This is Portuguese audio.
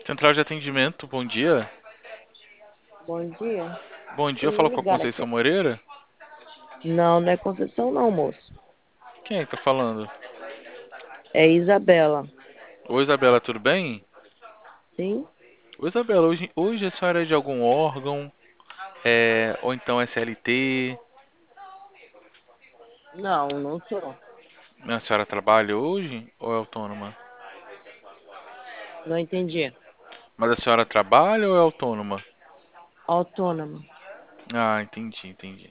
Central de atendimento, bom dia. Bom dia. Bom dia, eu Me falo com a ligaram Conceição aqui. Moreira. Não, não é Conceição, não, moço. Quem é que tá falando? É Isabela. Oi, Isabela, tudo bem? Sim? Oi, Isabela, hoje a senhora é de algum órgão? Ou então é CLT? Não, não sou. A senhora trabalha hoje ou é autônoma? Não entendi. Mas a senhora trabalha ou é autônoma? Autônoma. Ah, entendi.